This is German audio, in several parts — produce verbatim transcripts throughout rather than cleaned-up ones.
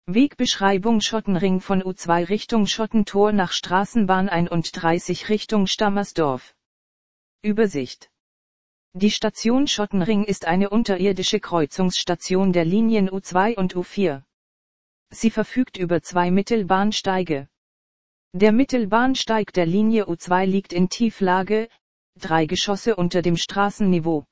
Wegbeschreibung Schottenring von U zwei Richtung Schottentor nach Straßenbahn einunddreißig Richtung Stammersdorf. Übersicht. Die Station Schottenring ist eine unterirdische Kreuzungsstation der Linien U zwei und U vier. Sie verfügt über zwei Mittelbahnsteige. Der Mittelbahnsteig der Linie U zwei liegt in Tieflage, drei Geschosse unter dem Straßenniveau.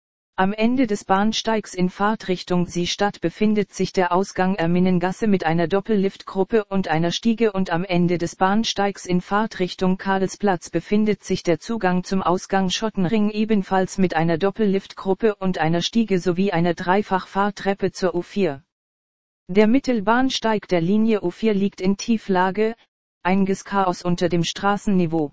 Am Ende des Bahnsteigs in Fahrtrichtung Seestadt befindet sich der Ausgang Erminnengasse mit einer Doppelliftgruppe und einer Stiege und am Ende des Bahnsteigs in Fahrtrichtung Karlsplatz befindet sich der Zugang zum Ausgang Schottenring ebenfalls mit einer Doppelliftgruppe und einer Stiege sowie einer Dreifachfahrtreppe zur U vier. Der Mittelbahnsteig der Linie U vier liegt in Tieflage, einiges Chaos unter dem Straßenniveau.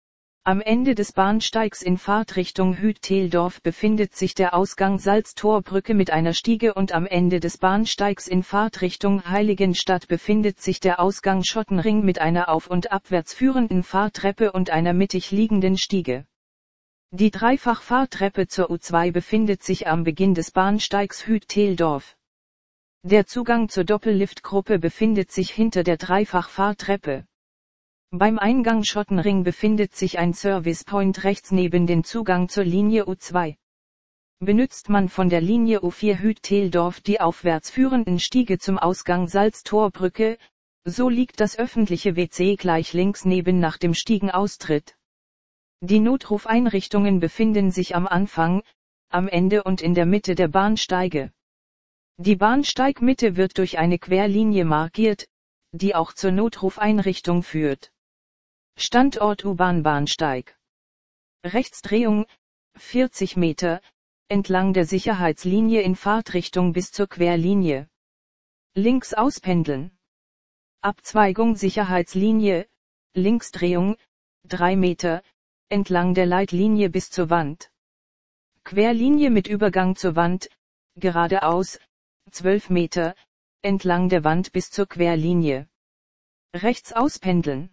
Am Ende des Bahnsteigs in Fahrtrichtung Hütteldorf befindet sich der Ausgang Salztorbrücke mit einer Stiege und am Ende des Bahnsteigs in Fahrtrichtung Heiligenstadt befindet sich der Ausgang Schottenring mit einer auf- und abwärts führenden Fahrtreppe und einer mittig liegenden Stiege. Die Dreifachfahrtreppe zur U zwei befindet sich am Beginn des Bahnsteigs Hütteldorf. Der Zugang zur Doppelliftgruppe befindet sich hinter der Dreifachfahrtreppe. Beim Eingang Schottenring befindet sich ein Service Point rechts neben dem Zugang zur Linie U zwei. Benutzt man von der Linie U vier Hütteldorf die aufwärts führenden Stiege zum Ausgang Salztorbrücke, so liegt das öffentliche W C gleich links neben nach dem Stiegenaustritt. Die Notrufeinrichtungen befinden sich am Anfang, am Ende und in der Mitte der Bahnsteige. Die Bahnsteigmitte wird durch eine Querlinie markiert, die auch zur Notrufeinrichtung führt. Standort U-Bahn-Bahnsteig. Rechtsdrehung, vierzig Meter, entlang der Sicherheitslinie in Fahrtrichtung bis zur Querlinie. Links auspendeln. Abzweigung Sicherheitslinie, Linksdrehung, drei Meter, entlang der Leitlinie bis zur Wand. Querlinie mit Übergang zur Wand, geradeaus, zwölf Meter, entlang der Wand bis zur Querlinie. Rechts auspendeln.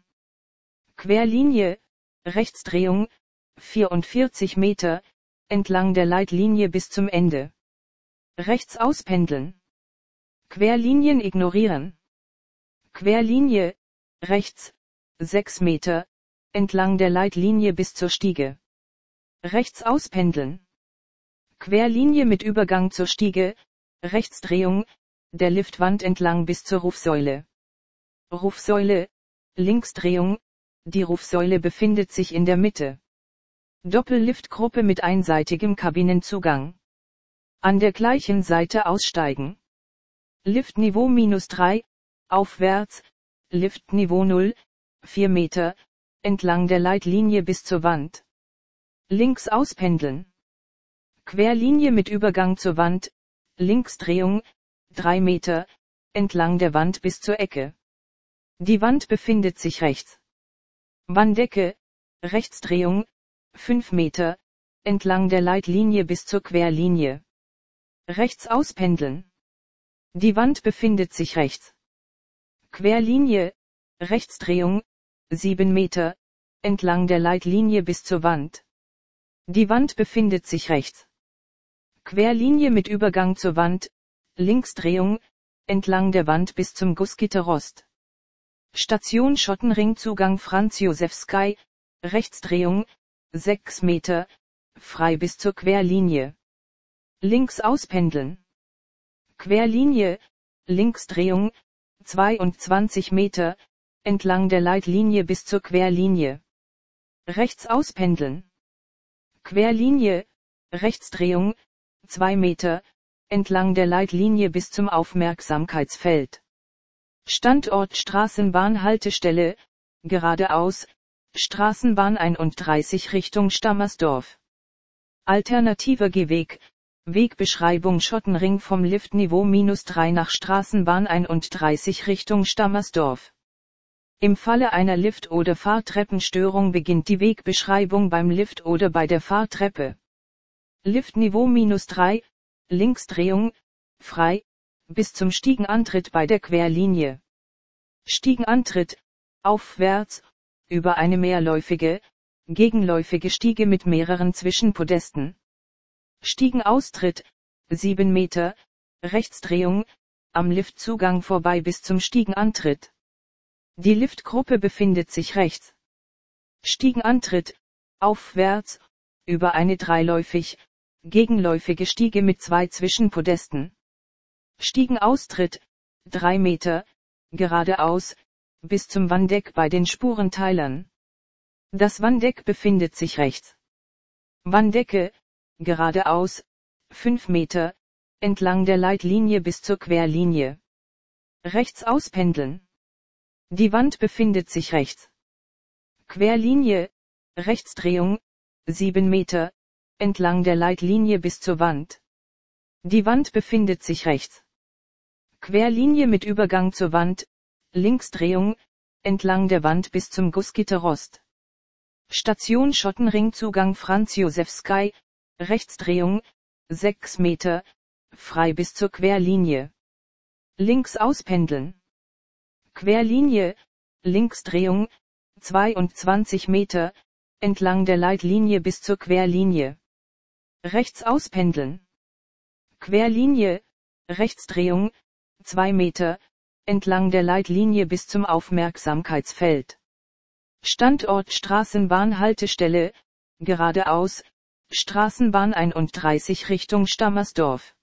Querlinie, Rechtsdrehung, vierundvierzig Meter, entlang der Leitlinie bis zum Ende. Rechts auspendeln. Querlinien ignorieren. Querlinie, rechts, sechs Meter, entlang der Leitlinie bis zur Stiege. Rechts auspendeln. Querlinie mit Übergang zur Stiege, Rechtsdrehung, der Liftwand entlang bis zur Rufsäule. Rufsäule, Linksdrehung, die Rufsäule befindet sich in der Mitte. Doppelliftgruppe mit einseitigem Kabinenzugang. An der gleichen Seite aussteigen. Liftniveau minus drei, aufwärts, Liftniveau null, vier Meter, entlang der Leitlinie bis zur Wand. Links auspendeln. Querlinie mit Übergang zur Wand, Linksdrehung, drei Meter, entlang der Wand bis zur Ecke. Die Wand befindet sich rechts. Wanddecke, Rechtsdrehung, fünf Meter, entlang der Leitlinie bis zur Querlinie. Rechts auspendeln. Die Wand befindet sich rechts. Querlinie, Rechtsdrehung, sieben Meter, entlang der Leitlinie bis zur Wand. Die Wand befindet sich rechts. Querlinie mit Übergang zur Wand, Linksdrehung, entlang der Wand bis zum Gussgitterrost. Station Schottenring Zugang Franz-Josef-Sky, Rechtsdrehung, sechs Meter, frei bis zur Querlinie. Links auspendeln. Querlinie, Linksdrehung, zweiundzwanzig Meter, entlang der Leitlinie bis zur Querlinie. Rechts auspendeln. Querlinie, Rechtsdrehung, zwei Meter, entlang der Leitlinie bis zum Aufmerksamkeitsfeld. Standort Straßenbahnhaltestelle, geradeaus, Straßenbahn einunddreißig Richtung Stammersdorf. Alternativer Gehweg, Wegbeschreibung Schottenring vom Liftniveau minus drei nach Straßenbahn einunddreißig Richtung Stammersdorf. Im Falle einer Lift- oder Fahrtreppenstörung beginnt die Wegbeschreibung beim Lift oder bei der Fahrtreppe. Liftniveau minus drei, Linksdrehung, frei, bis zum Stiegenantritt bei der Querlinie. Stiegenantritt, aufwärts, über eine mehrläufige, gegenläufige Stiege mit mehreren Zwischenpodesten. Stiegenaustritt, sieben Meter, Rechtsdrehung, am Liftzugang vorbei bis zum Stiegenantritt. Die Liftgruppe befindet sich rechts. Stiegenantritt, aufwärts, über eine dreiläufig, gegenläufige Stiege mit zwei Zwischenpodesten. Stiegenaustritt, drei Meter, geradeaus, bis zum Wanndeck bei den Spurenteilern. Das Wanndeck befindet sich rechts. Wanndecke, geradeaus, fünf Meter, entlang der Leitlinie bis zur Querlinie. Rechts auspendeln. Die Wand befindet sich rechts. Querlinie, Rechtsdrehung, sieben Meter, entlang der Leitlinie bis zur Wand. Die Wand befindet sich rechts. Querlinie mit Übergang zur Wand, Linksdrehung, entlang der Wand bis zum Gussgitterrost. Station Schottenringzugang Franz-Josef-Sky, Rechtsdrehung, sechs Meter, frei bis zur Querlinie. Links auspendeln. Querlinie, Linksdrehung, zweiundzwanzig Meter, entlang der Leitlinie bis zur Querlinie. Rechts auspendeln. Querlinie, Rechtsdrehung, zwei Meter, entlang der Leitlinie bis zum Aufmerksamkeitsfeld. Standort Straßenbahnhaltestelle, geradeaus, Straßenbahn einunddreißig Richtung Stammersdorf.